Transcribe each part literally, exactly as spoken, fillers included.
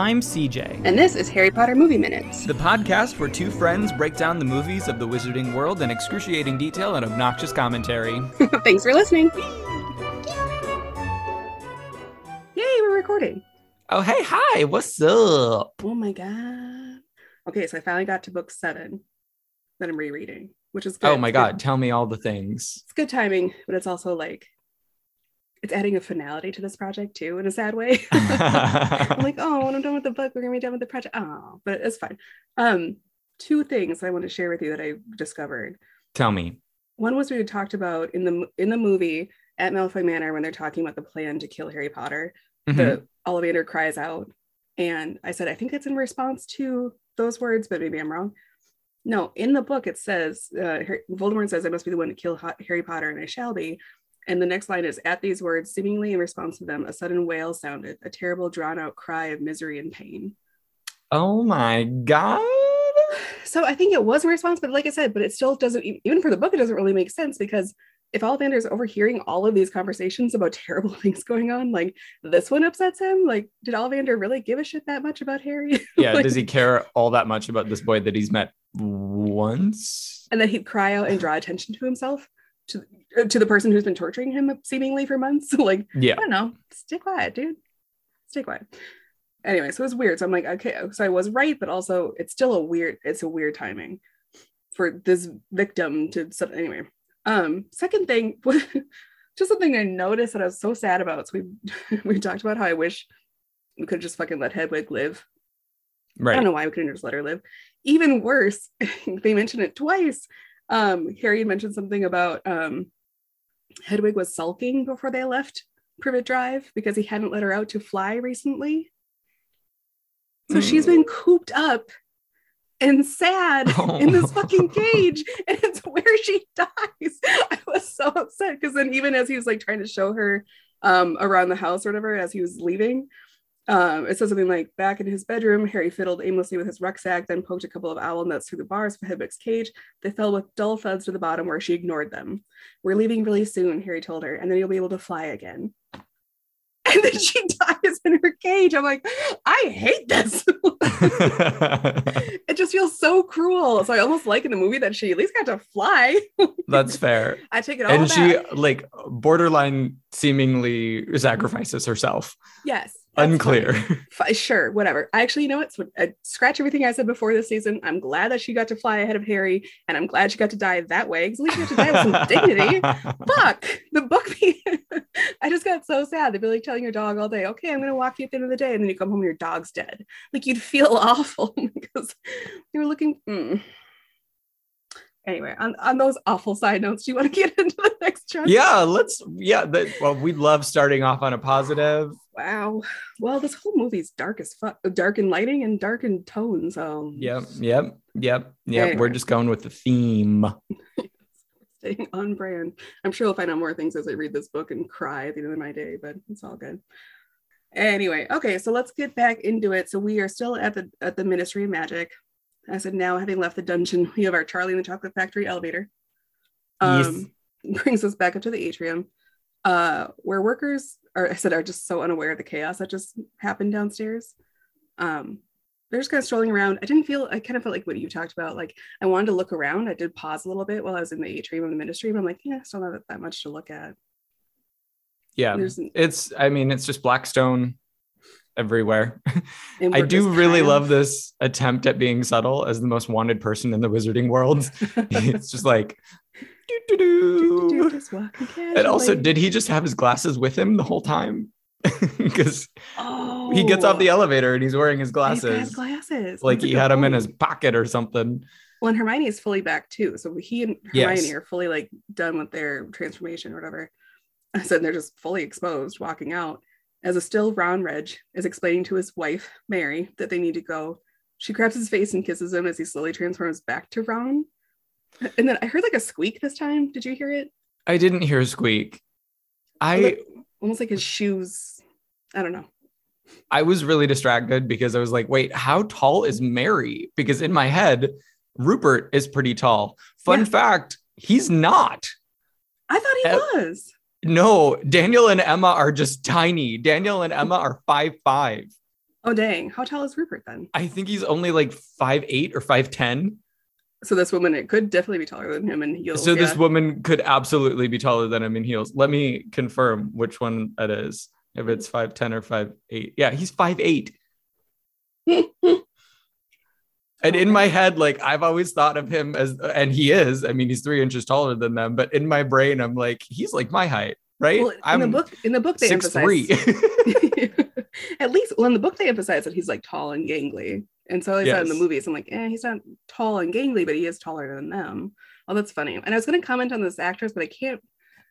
I'm C J. And this is Harry Potter Movie Minutes, the podcast where two friends break down the movies of the Wizarding World in excruciating detail and obnoxious commentary. Thanks for listening. Yay, we're recording. Oh, hey, hi, what's up? Oh my god. Okay, so I finally got to book seven that I'm rereading, which is good. Oh my god, tell me all the things. It's good timing, but it's also like, it's adding a finality to this project too, in a sad way. I'm like, oh, when I'm done with the book, we're gonna be done with the project. Oh, but it's fine. Um, two things I want to share with you that I discovered. Tell me. One was we had talked about in the in the movie at Malfoy Manor when they're talking about the plan to kill Harry Potter. Mm-hmm. The Ollivander cries out, and I said, I think it's in response to those words, but maybe I'm wrong. No, in the book it says, uh, Voldemort says, I must be the one to kill Harry Potter, and I shall be. And the next line is, at these words, seemingly in response to them, a sudden wail sounded, a terrible drawn-out cry of misery and pain. Oh my god. So I think it was a response, but like I said, but it still doesn't, even for the book, it doesn't really make sense, because if Ollivander is overhearing all of these conversations about terrible things going on, like this one upsets him, like did Ollivander really give a shit that much about Harry? Yeah, like, does he care all that much about this boy that he's met once? And then he'd cry out and draw attention to himself? To, to the person who's been torturing him seemingly for months. Like, yeah, I don't know, stay quiet, dude, stay quiet. Anyway, so it was weird. So I'm like, okay, so I was right, but also it's still a weird, it's a weird timing for this victim to, anyway. Um, second thing, just something I noticed that I was so sad about. So we we talked about how I wish we could just fucking let Hedwig live. Right. I don't know why we couldn't just let her live. Even worse, they mentioned it twice. Um, Harry had mentioned something about um, Hedwig was sulking before they left Privet Drive because he hadn't let her out to fly recently. So mm. she's been cooped up and sad oh. in this fucking cage, and it's where she dies. I was so upset because then even as he was like trying to show her um, around the house or whatever as he was leaving, Um, it says something like, back in his bedroom, Harry fiddled aimlessly with his rucksack, then poked a couple of owl nuts through the bars of Hedwig's cage. They fell with dull thuds to the bottom where she ignored them. We're leaving really soon, Harry told her, and then you'll be able to fly again. And then she dies in her cage. I'm like, I hate this. It just feels so cruel. So I almost like in the movie that she at least got to fly. That's fair. I take it all and back. She like borderline seemingly sacrifices herself. Yes. Unclear. Fine. Sure, whatever. I actually, you know what? So I scratch everything I said before this season. I'm glad that she got to fly ahead of Harry, and I'm glad she got to die that way, because at least she got to die with some dignity. Fuck the book. I just got so sad. They'd be like telling your dog all day, okay, I'm going to walk you at the end of the day, and then you come home and your dog's dead. Like, you'd feel awful because you were looking. Mm. Anyway, on, on those awful side notes, do you want to get into the next chapter? Yeah, let's. Yeah, that, well, we love starting off on a positive. Wow. Well, this whole movie's dark as fuck, dark in lighting and dark in tone. So. Yep. Yep. Yep. Yep. Anyway. We're just going with the theme. Staying on brand. I'm sure I'll find out more things as I read this book and cry at the end of my day, but it's all good. Anyway, okay, so let's get back into it. So we are still at the at the Ministry of Magic. I said, now having left the dungeon, we have our Charlie and the Chocolate Factory elevator. Um, yes. Brings us back up to the atrium, uh, where workers are, I said, are just so unaware of the chaos that just happened downstairs. Um, they're just kind of strolling around. I didn't feel, I kind of felt like what you talked about. Like, I wanted to look around. I did pause a little bit while I was in the atrium of the Ministry, but I'm like, yeah, still not that, that much to look at. Yeah, There's, it's, I mean, it's just Blackstone everywhere. I do really kind of... love this attempt at being subtle as the most wanted person in the wizarding world. It's just like doo, doo, doo. Just and also, did he just have his glasses with him the whole time? Because oh, he gets off the elevator and he's wearing his glasses. He's got his glasses. Like That's he had them in his pocket or something. Well, and Hermione is fully back too. So he and Hermione yes. are fully like done with their transformation or whatever. I said they're just fully exposed, walking out. As a still Ron Reg is explaining to his wife, Mary, that they need to go, she grabs his face and kisses him as he slowly transforms back to Ron. And then I heard like a squeak this time. Did you hear it? I didn't hear a squeak. I almost like his shoes. I don't know. I was really distracted because I was like, wait, how tall is Mary? Because in my head, Rupert is pretty tall. Fun yeah. fact, he's not. I thought he uh, was. No, Daniel and Emma are just tiny. Daniel and Emma are five five. Oh, dang. How tall is Rupert then? I think he's only like five eight or five ten. So this woman, it could definitely be taller than him in heels. So yeah. this woman could absolutely be taller than him in heels. Let me confirm which one it is. If it's five ten or five eight. Yeah, he's five eight. And in my head, like I've always thought of him as, and he is, I mean, he's three inches taller than them, but in my brain, I'm like, he's like my height, right? Well, in I'm the book, in the book, they six, emphasize three. at least, well, in the book, they emphasize that he's like tall and gangly. And so I yes. saw in the movies, I'm like, eh, he's not tall and gangly, but he is taller than them. Oh, that's funny. And I was going to comment on this actress, but I can't,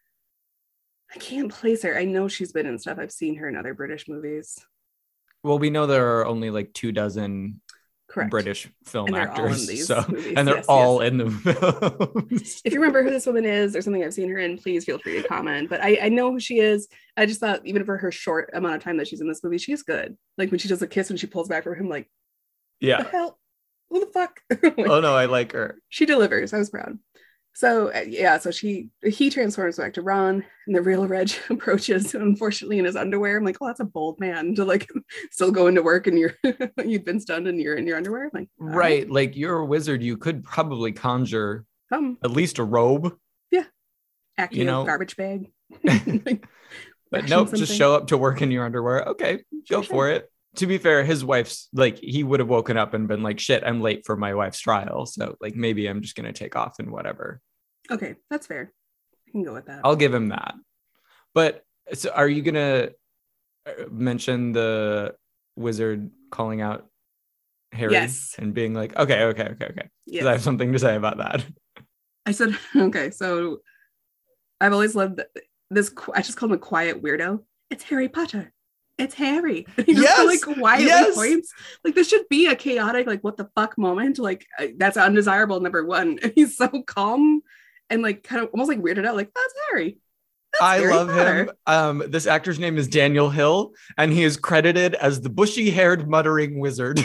I can't place her. I know she's been in stuff. I've seen her in other British movies. Well, we know there are only like two dozen Correct. British film actors, so movies. and they're yes, all yes. in the films. If you remember who this woman is or something I've seen her in, please feel free to comment. But I, I know who she is. I just thought even for her short amount of time that she's in this movie, she's good. Like when she does a kiss and she pulls back from him, like, yeah, what the hell? Who the fuck? Like, oh no, I like her. She delivers. I was proud. So uh, yeah, so she he transforms back to Ron, and the real Reg approaches, unfortunately in his underwear. I'm like, oh, that's a bold man to like still go into work and you're you've been stunned and you're in your underwear. I'm like, right, right, like you're a wizard, you could probably conjure um, at least a robe. Yeah, acting you know, garbage bag. Like, but nope, something. Just show up to work in your underwear. Okay, sure, go sure. for it. To be fair, his wife's like, he would have woken up and been like, shit, I'm late for my wife's trial. So like, maybe I'm just going to take off and whatever. Okay, that's fair. I can go with that. I'll give him that. But so are you going to mention the wizard calling out Harry yes. and being like, okay, okay, okay, okay. Because yes. I have something to say about that. I said, okay, so I've always loved this. I just call him a quiet weirdo. It's Harry Potter. It's Harry. He just yes, like quietly yes. points. Like this should be a chaotic, like what the fuck moment. Like that's undesirable. Number one. And he's so calm and like kind of almost like weirded out. Like that's Harry. That's I Harry love Potter. him. Um, this actor's name is Daniel Hill, and he is credited as the bushy-haired muttering wizard.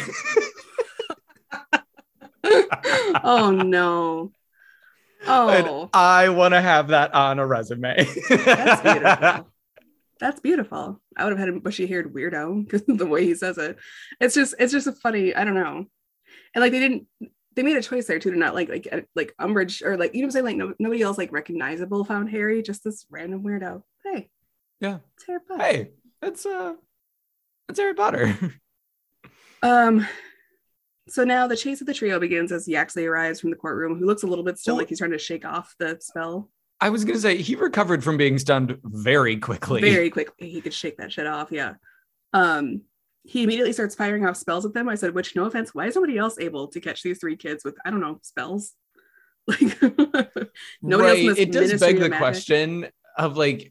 Oh no. Oh, and I want to have that on a resume. That's beautiful. That's beautiful. I would have had a bushy-haired weirdo because of the way he says it. It's just, it's just a funny. I don't know. And like they didn't, they made a choice there too to not like like like Umbridge or like you know what I'm saying, like no, nobody else like recognizable found Harry. Just this random weirdo. Hey, yeah, it's Harry Potter. Hey, it's uh, it's Harry Potter. um. So now the chase of the trio begins as Yaxley arrives from the courtroom, who looks a little bit still well, like he's trying to shake off the spell. I was going to say, he recovered from being stunned very quickly. Very quickly. He could shake that shit off, yeah. Um, he immediately starts firing off spells at them. I said, which, no offense, why is nobody else able to catch these three kids with, I don't know, spells? Like, nobody right. else. It does beg the question of, like,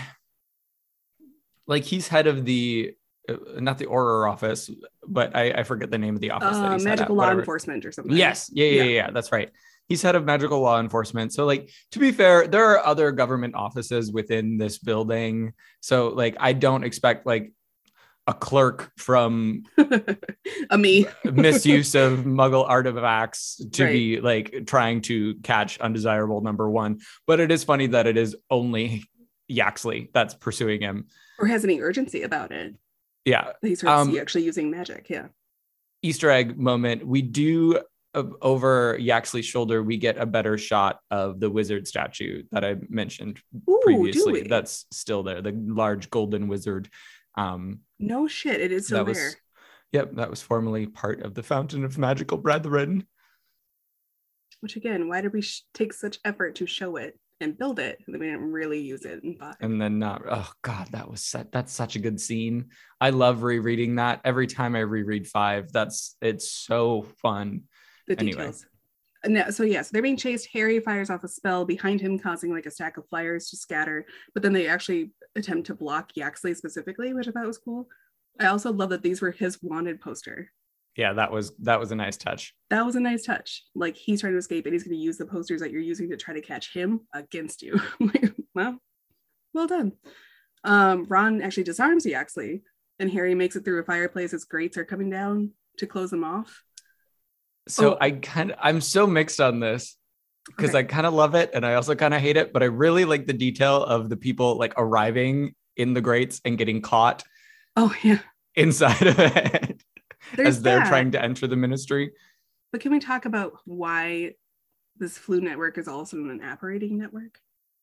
like, he's head of the, uh, not the Auror office, but I, I forget the name of the office. Uh, that he's magical law whatever. enforcement or something. Yes. Yeah, yeah, yeah, yeah. That's right. He's head of magical law enforcement. So like, to be fair, there are other government offices within this building. So like, I don't expect like a clerk from a me misuse of Muggle artifacts to right. be like trying to catch undesirable number one. But it is funny that it is only Yaxley that's pursuing him. Or has any urgency about it. Yeah. He's um, actually using magic. Yeah. Easter egg moment. We do over Yaxley's shoulder, we get a better shot of the wizard statue that I mentioned Ooh, previously. That's still there, the large golden wizard. Um, no shit, it is still that there. Was, yep, that was formerly part of the Fountain of Magical Brethren. Which again, why did we sh- take such effort to show it and build it? And then we didn't really use it in five. And then not. Oh God, that was set. That's such a good scene. I love rereading that. Every time I reread five, that's it's so fun. The details. Anyway. No, so yes, yeah, so they're being chased. Harry fires off a spell behind him, causing like a stack of flyers to scatter. But then they actually attempt to block Yaxley specifically, which I thought was cool. I also love that these were his wanted poster. Yeah, that was that was a nice touch. That was a nice touch. Like he's trying to escape, and he's going to use the posters that you're using to try to catch him against you. Like, well, well done. Um, Ron actually disarms Yaxley, and Harry makes it through a fireplace as grates are coming down to close them off. So oh. I kind of, I'm so mixed on this because okay. I kind of love it and I also kind of hate it, but I really like the detail of the people like arriving in the grates and getting caught. Oh yeah. inside of it as they're that. trying to enter the ministry. But can we talk about why this flu network is also an apparating network?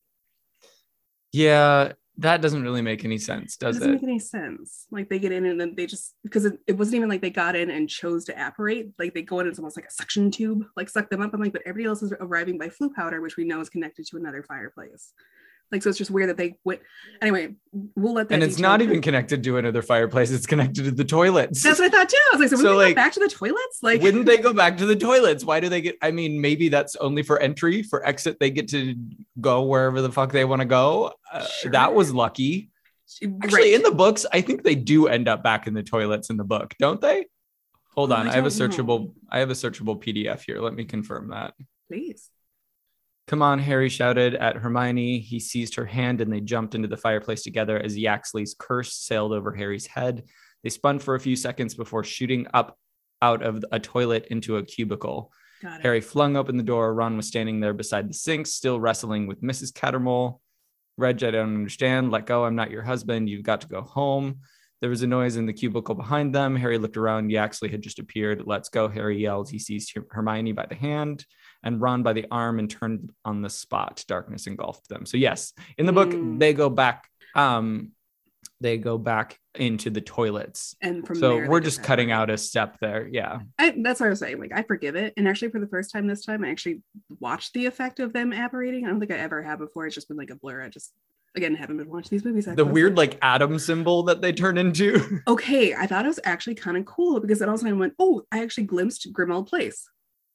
Yeah, that doesn't really make any sense, does it? Doesn't it? make any sense. Like they get in and then they just, because it, it wasn't even like they got in and chose to apparate. Like they go in, it's almost like a suction tube, like suck them up. I'm like, but everybody else is arriving by flue powder, which we know is connected to another fireplace. Like, so it's just weird that they went. Anyway, we'll let that. And it's not even connected to another fireplace. It's connected to the toilets. That's what I thought too. I was like, so, so like, go back to the toilets? Like, wouldn't they go back to the toilets? Why do they get, I mean, maybe that's only for entry. For exit, they get to go wherever the fuck they want to go. Uh, sure. That was lucky. Actually, right. In the books, I think they do end up back in the toilets in the book, don't they? Hold oh, on. I, I have a searchable, know. I have a searchable P D F here. Let me confirm that. Please. Come on, Harry shouted at Hermione. He seized her hand and they jumped into the fireplace together as Yaxley's curse sailed over Harry's head. They spun for a few seconds before shooting up out of a toilet into a cubicle. Harry flung open the door. Ron was standing there beside the sink, still wrestling with Missus Cattermole. Reg, I don't understand. Let go. I'm not your husband. You've got to go home. There was a noise in the cubicle behind them. Harry looked around. Yaxley had just appeared. Let's go, Harry yelled. He seized Hermione by the hand and Ron by the arm and turned on the spot. Darkness engulfed them. So yes, in the book, mm. they go back. Um, they go back into the toilets. And from so there, we're just cutting out a step there. Yeah. I, that's what I was saying. Like, I forgive it. And actually, for the first time this time, I actually watched the effect of them apparating. I don't think I ever have before. It's just been like a blur. I just, again, haven't been watching these movies. The weird like atom symbol that they turn into. Okay. I thought it was actually kind of cool because then all of a sudden I went, oh, I actually glimpsed Grimmauld Place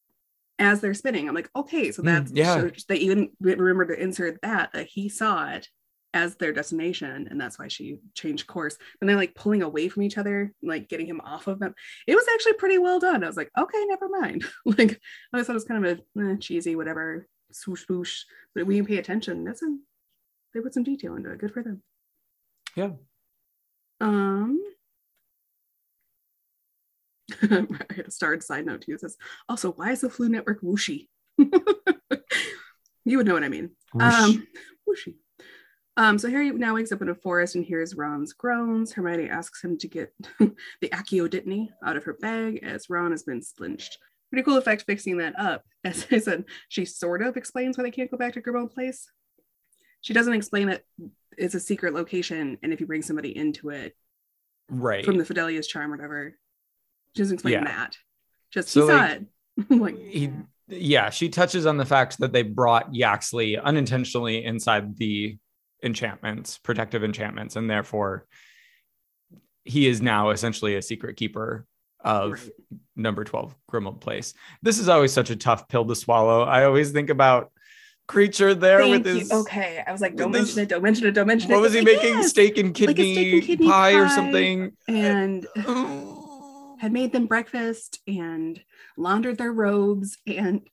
as they're spinning. I'm like, okay, so that's mm, yeah. So they even remember to insert that that he saw it as their destination, and that's why she changed course. And they're like pulling away from each other, like getting him off of them. It was actually pretty well done. I was like, okay, never mind. Like I thought it was kind of a eh, cheesy, whatever, swoosh swoosh. But when you pay attention, that's a they put some detail into it. Good for them. Yeah. Um. I had a starred side note too. It says, also, why is the Flu Network whooshy? You would know what I mean. Whoosh. Um, whooshy. Um, so Harry now wakes up in a forest and hears Ron's groans. Hermione asks him to get the Accio Dittany out of her bag as Ron has been splinched. Pretty cool effect fixing that up. As I said, she sort of explains why they can't go back to Grimmauld Place. She doesn't explain that it's a secret location and if you bring somebody into it, right, from the Fidelius charm or whatever, she doesn't explain yeah. that. Just so he saw like, it. Like he, yeah, she touches on the fact that they brought Yaxley unintentionally inside the enchantments, protective enchantments, and therefore he is now essentially a secret keeper of right. number twelve Grimmauld Place. This is always such a tough pill to swallow. I always think about Creature there Thank with his you. Okay, I was like, don't mention this, it, don't mention it, don't mention what it. What was he like, making? Yes. Steak and kidney, like steak and kidney pie, pie or something, and had made them breakfast and laundered their robes and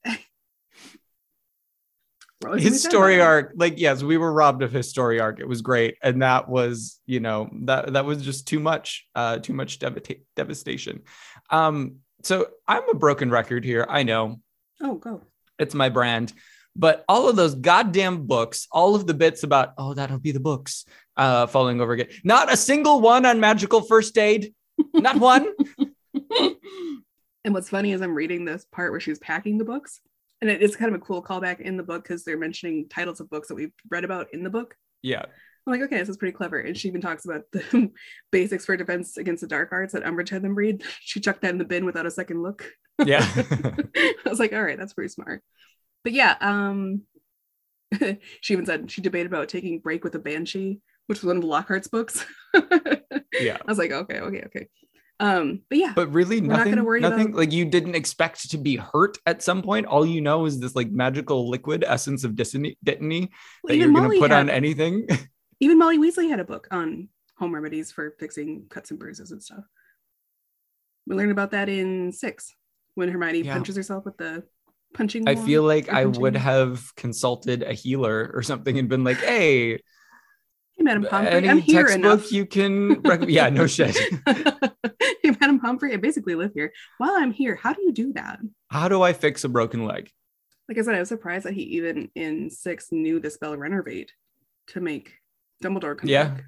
his story arc. Like, yes, we were robbed of his story arc. It was great, and that was, you know, that that was just too much, uh, too much devata- devastation. Um, so I'm a broken record here. I know. Oh, go. It's my brand. But all of those goddamn books, all of the bits about, oh, that'll be the books, uh, falling over again. Not a single one on magical first aid. Not one. And what's funny is I'm reading this part where she's packing the books. And it, it's kind of a cool callback in the book because they're mentioning titles of books that we've read about in the book. Yeah. I'm like, okay, this is pretty clever. And she even talks about the basics for defense against the dark arts that Umbridge had them read. She chucked that in the bin without a second look. Yeah. I was like, all right, that's pretty smart. But yeah, um, she even said she debated about taking Break with a Banshee, which was one of Lockhart's books. Yeah. I was like, okay, okay, okay. Um, but yeah. But really, we're nothing, not gonna worry nothing about... like you didn't expect to be hurt at some point. All you know is this like magical liquid essence of Dittany that well, you're going to put had, on anything. Even Molly Weasley had a book on home remedies for fixing cuts and bruises and stuff. We learned about that in six when Hermione yeah. punches herself with the punching I feel like I would have consulted a healer or something and been like, hey, hey Madam Pomfrey, any I'm here textbook enough. You can rec- yeah no shit. Hey Madam Pomfrey, I basically live here. While I'm here, how do you do that? How do I fix a broken leg? Like I said, I was surprised that he even in six knew the spell Renervate to make Dumbledore come yeah back.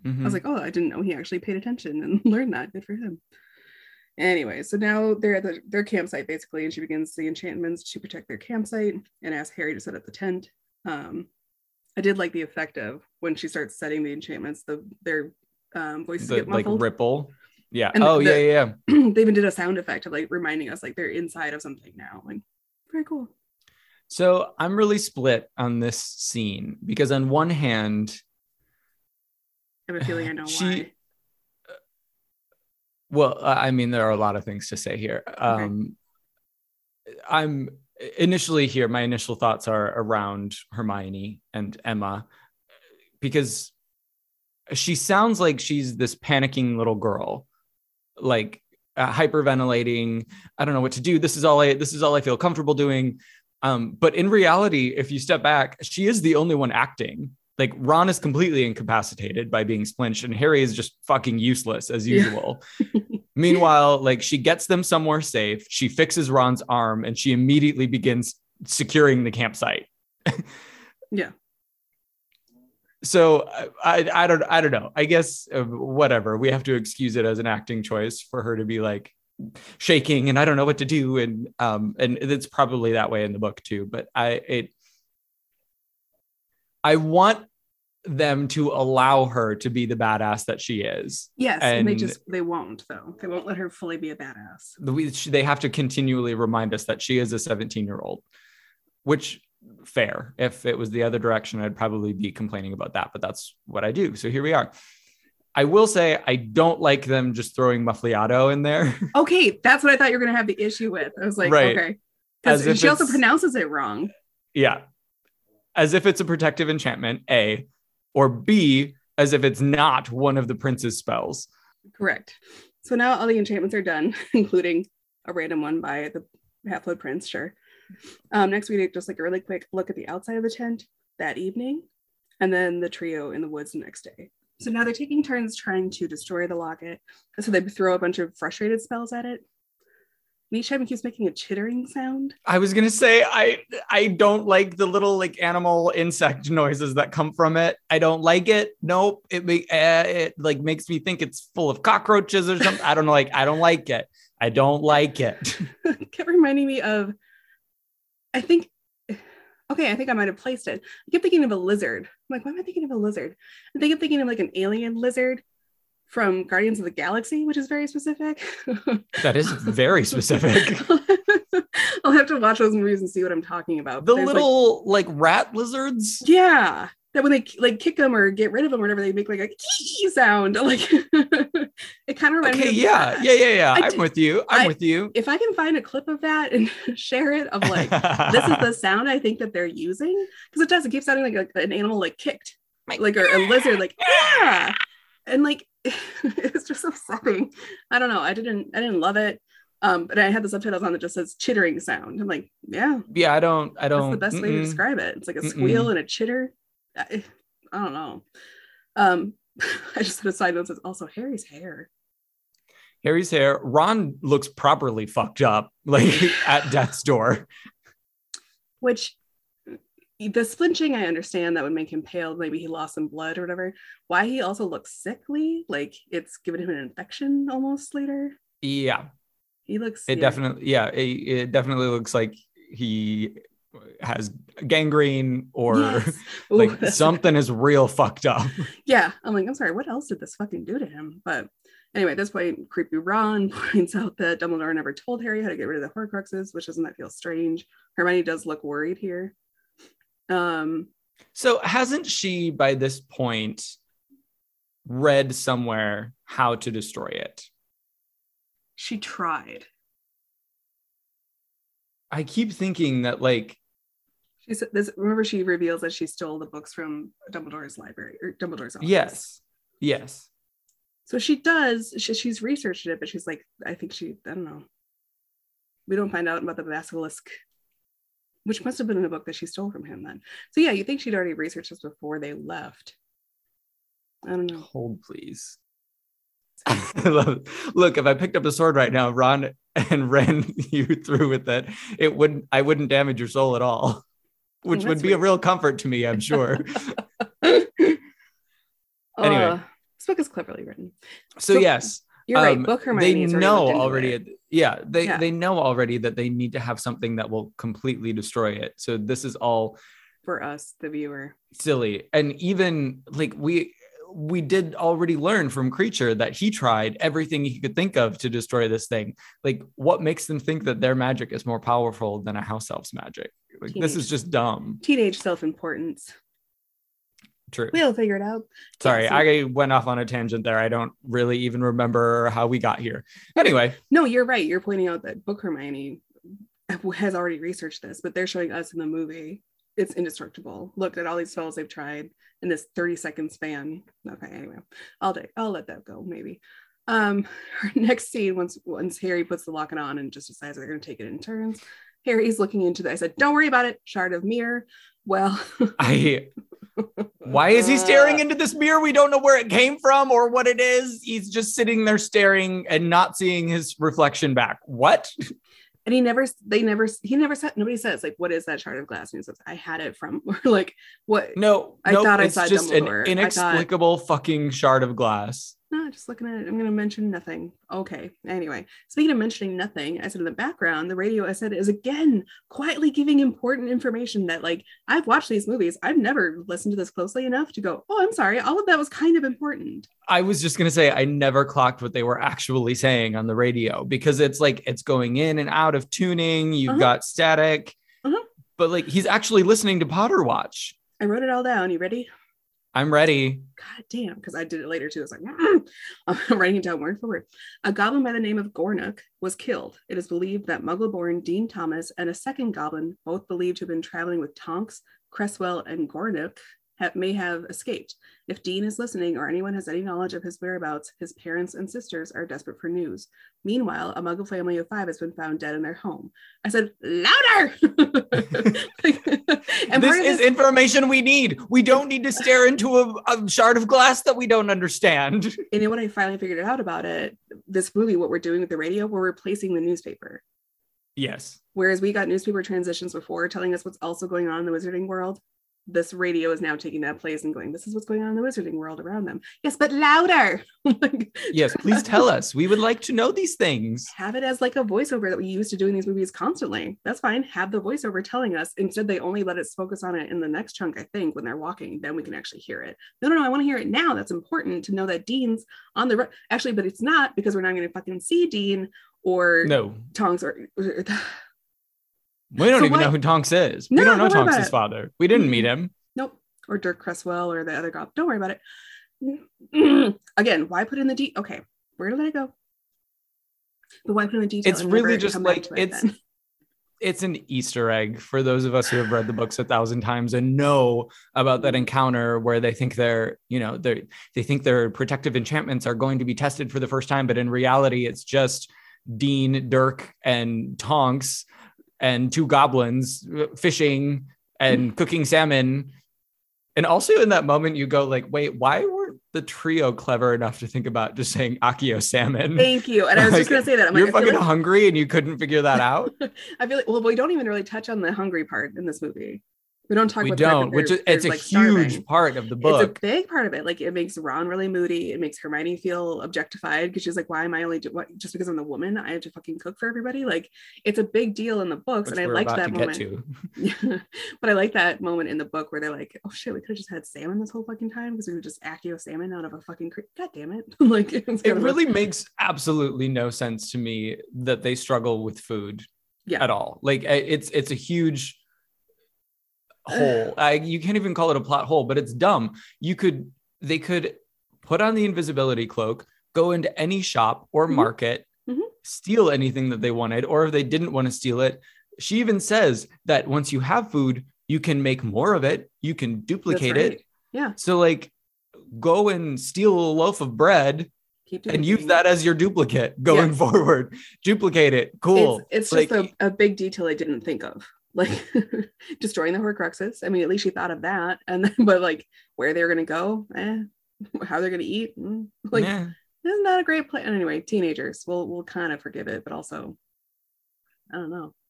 Mm-hmm. I was like, oh, I didn't know he actually paid attention and learned that. Good for him. Anyway, so now they're at the, their campsite basically, and she begins the enchantments to protect their campsite and asks Harry to set up the tent. Um, I did like the effect of when she starts setting the enchantments, the their um, voices the, get muffled. Like ripple. Yeah. And oh the, yeah, yeah. yeah. They even did a sound effect of like reminding us like they're inside of something now. Like very cool. So I'm really split on this scene because on one hand, I have a feeling I know she, why. Well, I mean, there are a lot of things to say here. Um, okay. I'm initially here. My initial thoughts are around Hermione and Emma, because she sounds like she's this panicking little girl, like uh, hyperventilating. I don't know what to do. This is all I, this is all I feel comfortable doing. Um, but in reality, if you step back, she is the only one acting. Like Ron is completely incapacitated by being splinched, and Harry is just fucking useless as usual. Yeah. Meanwhile, like she gets them somewhere safe. She fixes Ron's arm and she immediately begins securing the campsite. Yeah. So I, I don't, I don't know. I guess uh, whatever. We have to excuse it as an acting choice for her to be like shaking and I don't know what to do, and um, and it's probably that way in the book too. But I, it. I want them to allow her to be the badass that she is. Yes, and, and they just, they won't though. They won't let her fully be a badass. The, they have to continually remind us that she is a seventeen year old, which fair. If it was the other direction, I'd probably be complaining about that, but that's what I do. So here we are. I will say, I don't like them just throwing Muffliato in there. Okay. That's what I thought you were going to have the issue with. I was like, right. Okay. Because she also pronounces it wrong. Yeah. As if it's a protective enchantment, A, or B, as if it's not one of the prince's spells. Correct. So now all the enchantments are done, including a random one by the Half-Blood Prince, sure. Um, next we did just like a really quick look at the outside of the tent that evening, and then the trio in the woods the next day. So now they're taking turns trying to destroy the locket. So they throw a bunch of frustrated spells at it. And each time it keeps making a chittering sound. I was gonna say I I don't like the little like animal insect noises that come from it. I don't like it. Nope. It make uh, it like makes me think it's full of cockroaches or something. I don't know. Like I don't like it. I don't like it. It kept reminding me of. I think. Okay, I think I might have placed it. I kept thinking of a lizard. I'm like, why am I thinking of a lizard? I think I'm thinking of like an alien lizard from Guardians of the Galaxy, which is very specific. That is very specific. I'll have to watch those movies and see what I'm talking about. The little like, like rat lizards? Yeah. That when they like kick them or get rid of them or whatever, they make like a kee sound. Like it kind of reminds okay, me of yeah, that. yeah, yeah, yeah. I I'm d- with you. I'm I, with you. If I can find a clip of that and share it of like, this is the sound I think that they're using. Because it does, it keeps sounding like a, an animal like kicked. Like or a lizard, like, yeah. And like it's just upsetting. I don't know. I didn't I didn't love it. Um, but I had the subtitles on that just says chittering sound. I'm like, yeah. Yeah, I don't I don't That's the best mm-mm. way to describe it. It's like a Mm-mm. squeal and a chitter. I, I don't know. Um, I just had a side note that says also Harry's hair. Harry's hair. Ron looks properly fucked up, like at death's door. Which the flinching, I understand that would make him pale. Maybe he lost some blood or whatever. Why he also looks sickly, like it's given him an infection almost later. Yeah, he looks. It yeah. definitely, yeah, it, it definitely looks like he has gangrene or yes. Ooh, like something is real fucked up. Yeah, I'm like, I'm sorry, what else did this fucking do to him? But anyway, at this point, creepy Ron points out that Dumbledore never told Harry how to get rid of the Horcruxes, which doesn't that feel strange? Hermione does look worried here. Um, so hasn't she by this point read somewhere how to destroy it? She tried. I keep thinking that like she said this. Remember, she reveals that she stole the books from Dumbledore's library or Dumbledore's office. Yes, yes. So she does. She, she's researched it, but she's like, I think she. I don't know. We don't find out about the basilisk, which must have been in a book that she stole from him then. So yeah, you think she'd already researched this before they left. I don't know. Hold, please. Look, if I picked up a sword right now, Ron, and ran you through with it, it wouldn't. I wouldn't damage your soul at all, which oh, would be weird. a real comfort to me, I'm sure. Anyway, uh, This book is cleverly written. So, so yes, you're right. Um, book Hermione. They know already. It. Yeah, they yeah. they know already that they need to have something that will completely destroy it. So this is all for us, the viewer. Silly, and even like we. we did already learn from Kreacher that he tried everything he could think of to destroy this thing. Like, what makes them think that their magic is more powerful than a house elf's magic? Like, teenage, this is just dumb. Teenage self-importance. True. We'll figure it out. Sorry, yeah, so- I went off on a tangent there. I don't really even remember how we got here. Anyway. No, you're right. You're pointing out that Book Hermione has already researched this, but they're showing us in the movie it's indestructible. Look at all these spells they've tried in this thirty second span. Okay, anyway, I'll do, I'll let that go maybe. Um, our next scene, once once Harry puts the locket on and just decides they're going to take it in turns, Harry's looking into that. I said, "Don't worry about it." Shard of mirror. Well, I. Why is he staring into this mirror? We don't know where it came from or what it is. He's just sitting there staring and not seeing his reflection back. What? And he never, they never, he never said, nobody says, like, what is that shard of glass? And he says, I had it from, or like, what? No, I nope, thought I it's saw just Dumbledore. an inexplicable thought, fucking shard of glass. No, just looking at it. I'm going to mention nothing. Okay. Anyway, speaking of mentioning nothing, I said in the background, the radio, I said, is again quietly giving important information that, like, I've watched these movies. I've never listened to this closely enough to go, oh, I'm sorry. All of that was kind of important. I was just going to say, I never clocked what they were actually saying on the radio because it's like, it's going in and out of tuning. You've uh-huh. got static, uh-huh. but like, he's actually listening to Potter Watch. I wrote it all down. You ready? I'm ready. God damn, because I did it later too. It's like, mm. I'm writing it down word for word. A goblin by the name of Gornook was killed. It is believed that Muggle-born Dean Thomas and a second goblin, both believed to have been traveling with Tonks, Cresswell, and Gornook, have, may have escaped. If Dean is listening or anyone has any knowledge of his whereabouts, his parents and sisters are desperate for news. Meanwhile, a Muggle family of five has been found dead in their home. I said, louder! And this is this, information we need. We don't need to stare into a, a shard of glass that we don't understand. And you know what I finally figured out about it? This movie, what we're doing with the radio, we're replacing the newspaper. Yes. Whereas we got newspaper transitions before telling us what's also going on in the wizarding world. This radio is now taking that place and going, this is what's going on in the wizarding world around them. Yes, but louder. Yes, please tell us. We would like to know these things. Have it as like a voiceover that we used to do in these movies constantly. That's fine. Have the voiceover telling us. Instead, they only let us focus on it in the next chunk, I think, when they're walking. Then we can actually hear it. No, no, no. I want to hear it now. That's important to know that Dean's on the... Re- actually, but it's not because we're not going to fucking see Dean or no. Tonks or... or We don't so even what? know who Tonks is. No, we don't know don't Tonks' father. We didn't mm-hmm. meet him. Nope. Or Dirk Cresswell or the other goblin. Don't worry about it. Again, why put in the de- okay, we're gonna let it go. But why put in the detail? It's really just like it's it it's an Easter egg for those of us who have read the books a thousand times and know about that encounter where they think they're, you know, they they think their protective enchantments are going to be tested for the first time, but in reality, it's just Dean, Dirk, and Tonks and two goblins fishing and cooking salmon. And also in that moment, you go like, wait, why weren't the trio clever enough to think about just saying Accio salmon? Thank you. And I was like, just going to say that. I'm you're like, fucking like... hungry and you couldn't figure that out? I feel like, well, we don't even really touch on the hungry part in this movie. We don't talk we about don't, which is it's a like huge starving. part of the book. It's a big part of it. Like it makes Ron really moody. It makes Hermione feel objectified because she's like, why am I only do what just because I'm the woman? I have to fucking cook for everybody. Like it's a big deal in the books. Which and I liked that moment. But I like that moment in the book where they're like, oh shit, we could have just had salmon this whole fucking time because we were just Accio salmon out of a fucking creek. God damn it. Like it really makes absolutely no sense to me that they struggle with food yeah. at all. Like it's it's a huge hole. I, you can't even call it a plot hole, but it's dumb. You could, they could put on the invisibility cloak, go into any shop or mm-hmm. market, mm-hmm. steal anything that they wanted, or if they didn't want to steal it, she even says that once you have food, you can make more of it. You can duplicate right. it. Yeah. So like, go and steal a loaf of bread and use that as your duplicate going yeah. forward. Duplicate it. Cool. It's, it's like, just a, a big detail I didn't think of. Like destroying the Horcruxes. I mean, at least she thought of that. And then, but like where they're gonna go, eh, how they're gonna eat, mm, like yeah. it's not a great plan. Anyway, teenagers, we'll we'll kind of forgive it, but also, I don't know.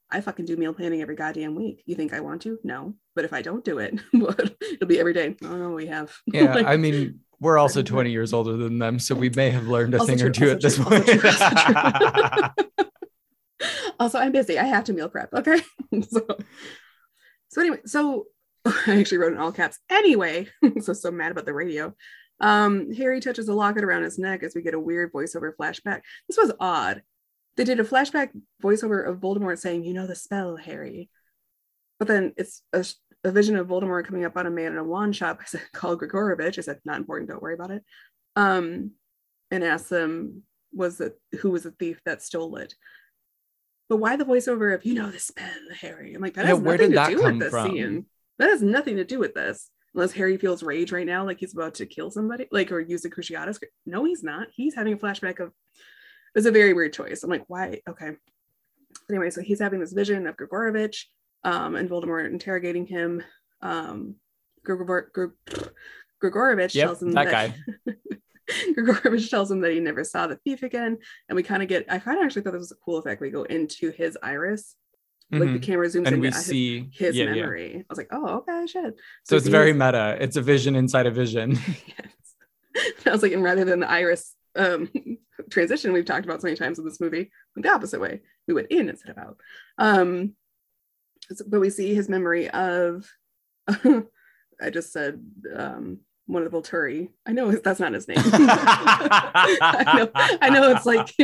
I fucking do meal planning every goddamn week. You think I want to? No. But if I don't do it, it'll be every day. Oh no, we have. Yeah, like, I mean, we're also twenty years older than them, so we may have learned a also thing true, or two at this true, point. Also, true, also, true. Also, I'm busy. I have to meal prep. Okay. so, so anyway, so I actually wrote in all caps. Anyway, so so mad about the radio. Um, Harry touches a locket around his neck as we get a weird voiceover flashback. This was odd. They did a flashback voiceover of Voldemort saying, "You know the spell, Harry," but then it's a, a vision of Voldemort coming up on a man in a wand shop. I said, called Grigorovich. I said, not important. Don't worry about it. Um, and asked them, was it who was the thief that stole it? But why the voiceover of, you know the spell, Harry? I'm like, that Yeah, has where nothing did to that do come with this from? scene. That has nothing to do with this. Unless Harry feels rage right now, like he's about to kill somebody, like, or use the Cruciatus. No, he's not. He's having a flashback of, it was a very weird choice. I'm like, why? Okay. Anyway, so he's having this vision of Grigorovich um, and Voldemort interrogating him. Um, Grigor- Grig- Grigorovich Yep, tells him that, that, guy. Grigorovich tells him that he never saw the thief again. And we kind of get, I kind of actually thought this was a cool effect. We go into his iris. Like Mhm. the camera zooms and into we his, see his yeah, memory. yeah. I was like, oh, okay, shit. So, so it's very his, meta. It's a vision inside a vision. Yes. I was like, and rather than the iris um, transition we've talked about so many times in this movie, went the opposite way. We went in instead of out. Um, so, but we see his memory of, I just said, um, one of the Volturi. I know that's not his name. I know, I know it's like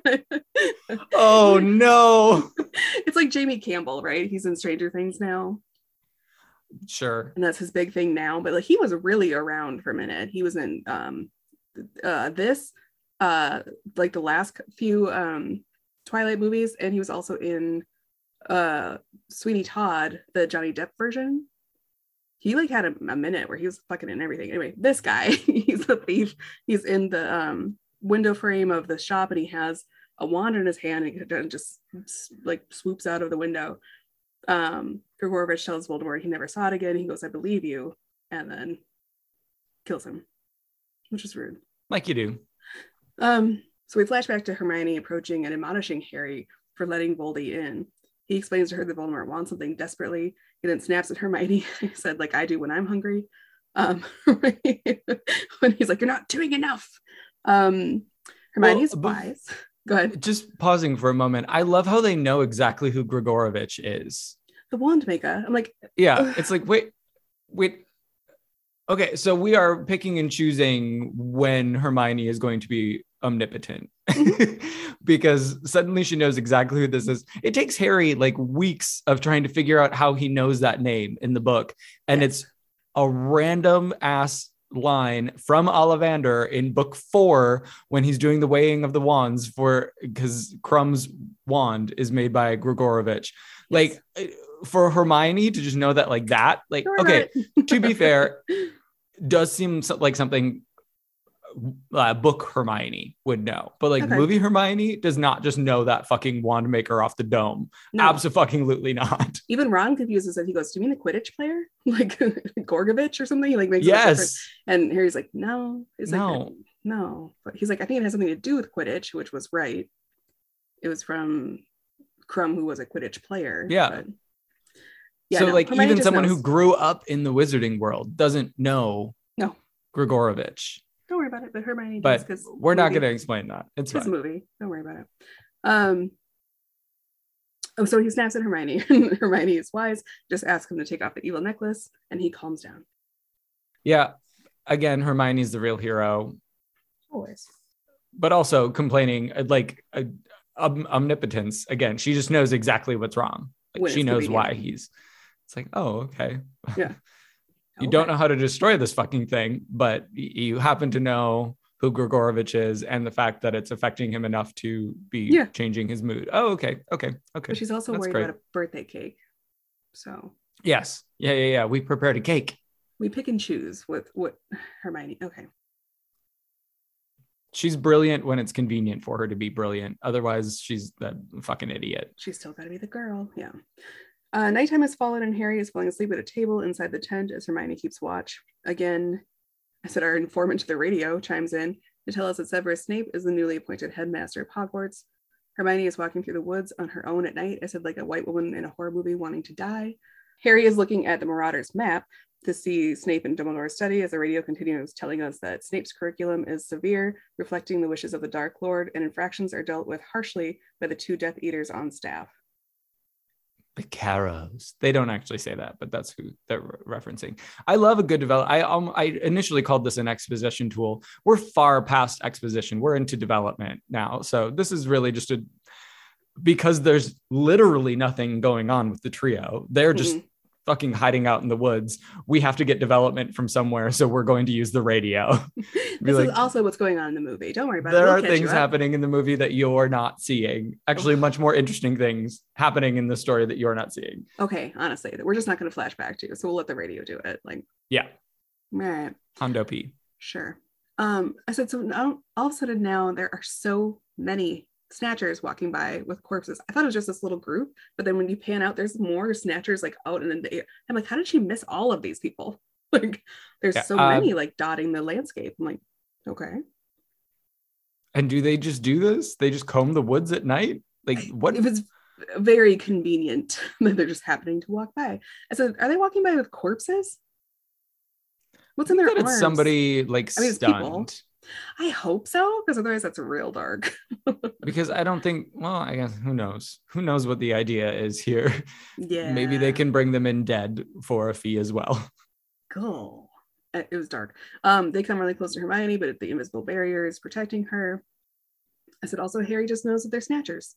oh no. It's like Jamie Campbell, right? He's in Stranger Things now. Sure. And that's his big thing now. But like he was really around for a minute. He was in um uh this uh like the last few um Twilight movies, and he was also in uh Sweeney Todd, the Johnny Depp version. He like had a, a minute where he was fucking in everything. Anyway, this guy, he's a thief. He's in the um, window frame of the shop, and he has a wand in his hand, and he just like swoops out of the window. Um, Grigorovich tells Voldemort he never saw it again. He goes, "I believe you," and then kills him, which is rude. Like you do. Um, so we flash back to Hermione approaching and admonishing Harry for letting Voldy in. He explains to her that Voldemort wants something desperately. He then snaps at Hermione. He said, like I do when I'm hungry. Um, when he's like, you're not doing enough. Um, Hermione's well, wise. Go ahead. Just pausing for a moment. I love how they know exactly who Grigorovich is. The wand maker. I'm like, yeah, ugh. It's like, wait, wait. Okay, so we are picking and choosing when Hermione is going to be omnipotent. Because suddenly she knows exactly who this is. It takes Harry like weeks of trying to figure out how he knows that name in the book. And yes. It's a random ass line from Ollivander in book four when he's doing the weighing of the wands for because Crumb's wand is made by Grigorovich. Yes. Like for Hermione to just know that like that, like, sure okay, to be fair, does seem like something Uh, book Hermione would know, but like okay. movie Hermione does not just know that fucking wand maker off the dome. No. Absolutely not. Even Ron confuses it. He goes, "Do you mean the Quidditch player, like Gorgovich or something?" He like makes yes, and Harry's like, "No, he's no, like, no." But he's like, "I think it has something to do with Quidditch," which was right. It was from Crumb, who was a Quidditch player. Yeah. But, yeah. So no, like Hermione even someone knows. who grew up in the wizarding world doesn't know no Grigorovich. Don't worry about it, but Hermione but does because we're not going to explain that. It's his fine. movie. Don't worry about it. Um. Oh, so he snaps at Hermione, and Hermione is wise. Just ask him to take off the evil necklace, and he calms down. Yeah. Again, Hermione's the real hero. Always. But also complaining like uh, um, omnipotence. Again, she just knows exactly what's wrong. Like she knows why he's. It's like, oh, okay. Yeah. You okay. don't know how to destroy this fucking thing, but you happen to know who Grigorovich is and the fact that it's affecting him enough to be yeah. changing his mood. Oh, okay. Okay. Okay. But she's also That's worried great. about a birthday cake. So. Yes. Yeah, yeah, yeah. We prepared a cake. We pick and choose with what Hermione. Okay. She's brilliant when it's convenient for her to be brilliant. Otherwise, she's that fucking idiot. She's still got to be the girl. Yeah. Uh, nighttime has fallen and Harry is falling asleep at a table inside the tent as Hermione keeps watch. Again, I said our informant to the radio chimes in to tell us that Severus Snape is the newly appointed headmaster of Hogwarts. Hermione is walking through the woods on her own at night. I said, like a white woman in a horror movie wanting to die. Harry is looking at the Marauders map to see Snape and Dumbledore's study as the radio continues telling us that Snape's curriculum is severe, reflecting the wishes of the Dark Lord, and infractions are dealt with harshly by the two Death Eaters on staff. The Carrows. They don't actually say that, but that's who they're re- referencing. I love a good develop. I um, I initially called this an exposition tool. We're far past exposition. We're into development now. So this is really just a, because there's literally nothing going on with the trio. They're just mm-hmm. fucking hiding out in the woods. We have to get development from somewhere. So we're going to use the radio. This like, is also what's going on in the movie. Don't worry about there it. There are things happening in the movie that you're not seeing. Actually, much more interesting things happening in the story that you're not seeing. Okay, honestly, we're just not going to flash back to. So we'll let the radio do it. Like, yeah. All right. Hondo P. Sure. Um, I said, so now all of a sudden now there are so many snatchers walking by with corpses. I thought it was just this little group, but then when you pan out, there's more snatchers like out in the air. I'm like, how did she miss all of these people? Like, there's yeah, so uh, many like dotting the landscape. I'm like, okay. And do they just do this? They just comb the woods at night? Like, what? It was very convenient that they're just happening to walk by. I said, are they walking by with corpses? What's in their arms? It's somebody like I mean, stunned. I hope so, because otherwise that's real dark. Because I don't think, well, I guess who knows? Who knows what the idea is here? Yeah. Maybe they can bring them in dead for a fee as well. Cool. It was dark. Um, they come really close to Hermione, but the invisible barrier is protecting her. I said also Harry just knows that they're snatchers.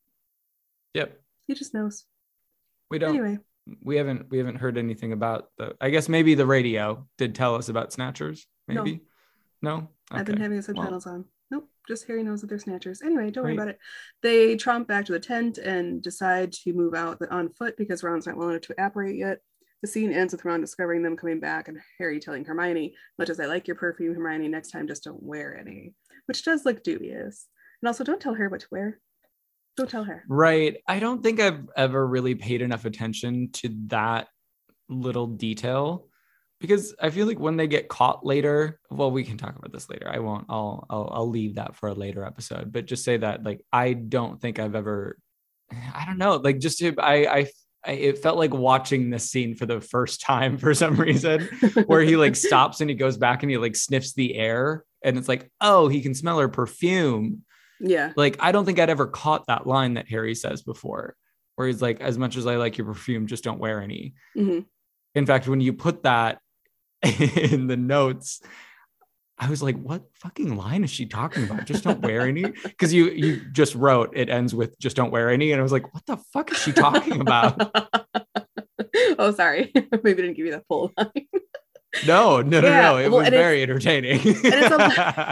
Yep. He just knows. We don't anyway. We haven't we haven't heard anything about the I guess maybe the radio did tell us about snatchers. Maybe. No. no? Okay. I've been having the subtitles well. on. Nope. Just Harry knows that they're snatchers. Anyway, don't right. worry about it. They tromp back to the tent and decide to move out on foot because Ron's not willing to apparate yet. The scene ends with Ron discovering them coming back and Harry telling Hermione, much as I like your perfume, Hermione, next time just don't wear any, which does look dubious. And also don't tell her what to wear. Don't tell her. Right. I don't think I've ever really paid enough attention to that little detail because I feel like when they get caught later, well, we can talk about this later. I won't, I'll, I'll, I'll leave that for a later episode, but just say that like, I don't think I've ever, I don't know, like just to, I, I, I, it felt like watching this scene for the first time for some reason, where he like stops and he goes back and he like sniffs the air and it's like, oh, he can smell her perfume. Yeah. Like, I don't think I'd ever caught that line that Harry says before, where he's like, as much as I like your perfume, just don't wear any. Mm-hmm. In fact, when you put that in the notes, I was like, what fucking line is she talking about? Just don't wear any? Because you you just wrote it ends with just don't wear any. And I was like, what the fuck is she talking about? Oh, sorry. Maybe I didn't give you that full line. No, no, yeah. no, no. It well, was very entertaining. And it's a-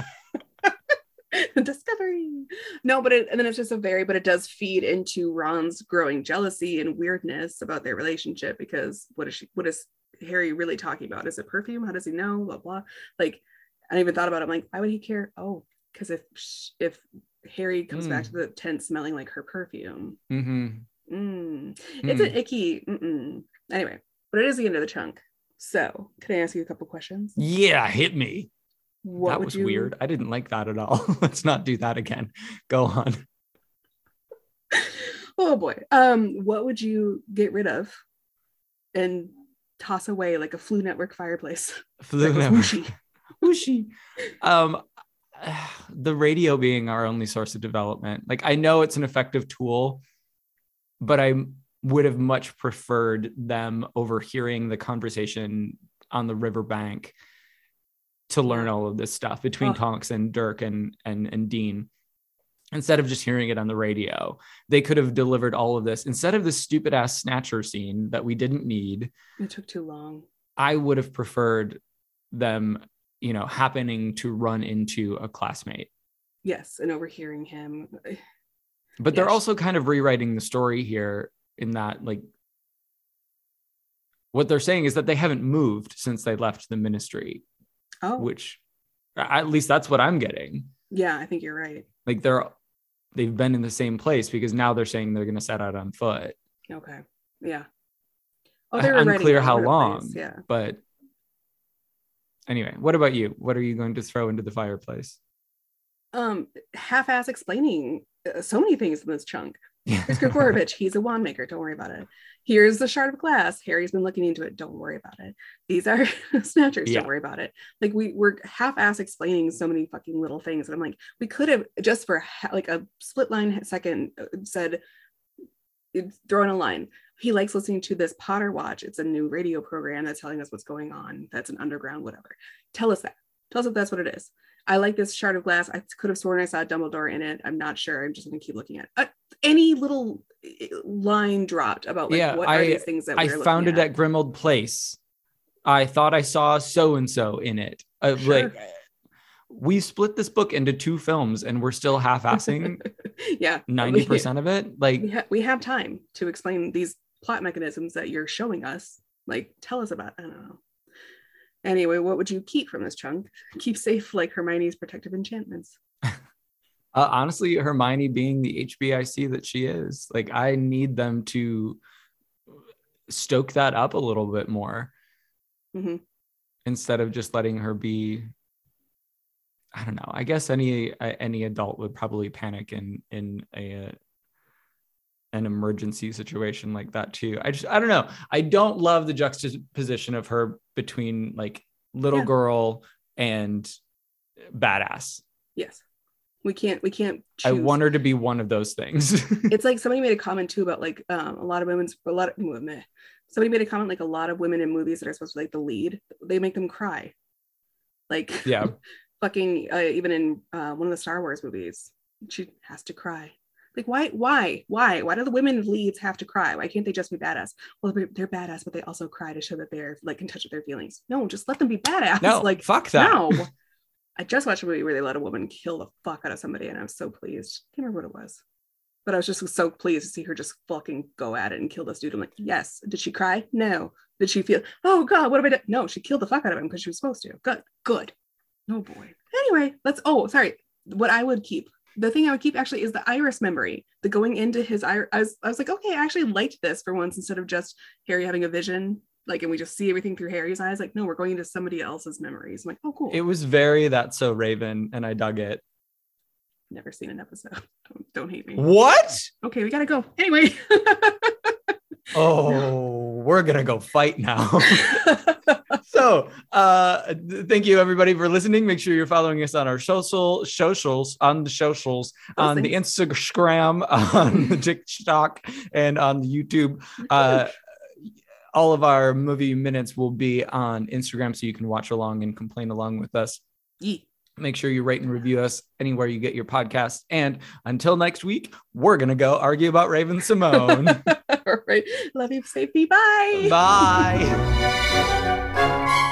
Discovery. No, but it, and then it's just a very, but it does feed into Ron's growing jealousy and weirdness about their relationship because what is she, what is Harry really talking about? Is it perfume? How does he know? Blah, blah. Like, I even thought about it. I'm like, why would he care? Oh, because if if Harry comes mm. back to the tent smelling like her perfume, mm-hmm. mm, it's mm. an icky. Mm-mm. Anyway, but it is the end of the chunk. So, can I ask you a couple questions? Yeah, hit me. What that was you... weird. I didn't like that at all. Let's not do that again. Go on. Oh boy. Um, what would you get rid of and toss away like a Floo Network fireplace? Floo Network. Whooshy. Whooshy. Um, the radio being our only source of development. Like, I know it's an effective tool, but I would have much preferred them overhearing the conversation on the riverbank to learn all of this stuff between oh. Tonks and Dirk and, and, and Dean. Instead of just hearing it on the radio, they could have delivered all of this. Instead of this stupid ass snatcher scene that we didn't need. It took too long. I would have preferred them, you know, happening to run into a classmate. Yes, and overhearing him. But they're yes. also kind of rewriting the story here in that, like, what they're saying is that they haven't moved since they left the ministry. Oh. Which, at least that's what I'm getting. Yeah, I think you're right. Like they're, they've been in the same place because now they're saying they're going to set out on foot. Okay. Yeah. Oh, they're unclear how long. Place. Yeah. But anyway, what about you? What are you going to throw into the fireplace? Um, half-ass explaining uh, so many things in this chunk. Here's Grigorovich. He's a wand maker. Don't worry about it. Here's the shard of glass. Harry's been looking into it. Don't worry about it. These are snatchers. Yeah. Don't worry about it. Like we were half-ass explaining so many fucking little things. And I'm like, we could have just for ha- like a split line second said, throw in a line. He likes listening to this Potter Watch. It's a new radio program that's telling us what's going on. That's an underground, whatever. Tell us that. Tell us if that's what it is. I like this shard of glass. I could have sworn I saw Dumbledore in it. I'm not sure. I'm just going to keep looking at it. Uh, any little line dropped about like yeah, what I, are these things that I we're found it at? at Grimmauld Place. I thought I saw so and so in it. Uh, Sure. Like we split this book into two films, and we're still half-assing. Yeah, ninety percent of it. Like we, ha- we have time to explain these plot mechanisms that you're showing us. Like, tell us about. I don't know. Anyway, what would you keep from this chunk? Keep safe like Hermione's protective enchantments. uh, honestly, Hermione being the H B I C that she is, like I need them to stoke that up a little bit more, mm-hmm. instead of just letting her be. I don't know. I guess any any adult would probably panic in in a an emergency situation like that too. I just I don't know. I don't love the juxtaposition of her between like little Yeah. girl and badass. Yes, we can't we can't choose. I want her to be one of those things. It's like somebody made a comment too about like um, a lot of women's a lot of meh. Somebody made a comment like a lot of women in movies that are supposed to be like the lead, they make them cry. Like Yeah. fucking uh, even in uh, one of the Star Wars movies, she has to cry. Like why why why why do the women leads have to cry? Why can't they just be badass? Well, they're, they're badass, but they also cry to show that they're like in touch with their feelings. No, just let them be badass. No, like fuck that. No. I just watched a movie where they let a woman kill the fuck out of somebody, and I was so pleased. I can't remember what it was, but I was just so pleased to see her just fucking go at it and kill this dude. I'm like, yes. Did she cry? No. Did she feel, oh God, what have I done? No, she killed the fuck out of him because she was supposed to. Good, good. Oh boy. Anyway, let's, oh, sorry. What I would keep, the thing I would keep actually is the iris memory, the going into his iris. I was, I was like, okay, I actually liked this for once instead of just Harry having a vision. Like, and we just see everything through Harry's eyes. Like, no, we're going into somebody else's memories. I'm like, oh, cool. It was very That's So Raven, and I dug it. Never seen an episode. Don't, don't hate me. What? Okay, we gotta go. Anyway. Oh, we're gonna go fight now. So uh th- thank you everybody for listening. Make sure you're following us on our social socials, on the socials, Those on the things. Instagram, on the TikTok, and on the YouTube. Uh all of our movie minutes will be on Instagram, so you can watch along and complain along with us. Yee. Make sure you rate and review us anywhere you get your podcast. And until next week, we're gonna go argue about Raven Simone. All right. Love you, safety. Bye. Bye.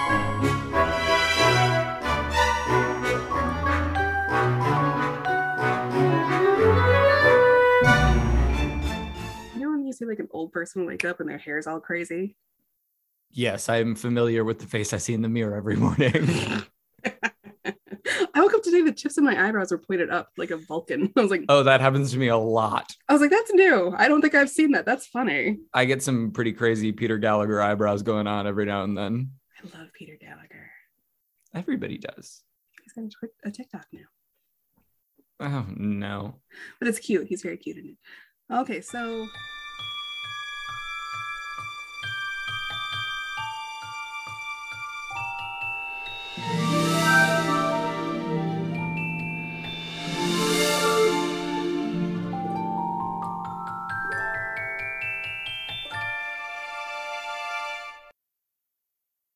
You know when you see like an old person wake up and their hair's all crazy? Yes, I'm familiar with the face I see in the mirror every morning. I woke up today, the tips of my eyebrows were pointed up like a Vulcan. I was like, Oh, that happens to me a lot. I was like, that's new. I don't think I've seen that. That's funny. I get some pretty crazy Peter Gallagher eyebrows going on every now and then. I love Peter Gallagher. Everybody does. He's got a Tik- a TikTok now. Oh, no. But it's cute. He's very cute in it. Okay, so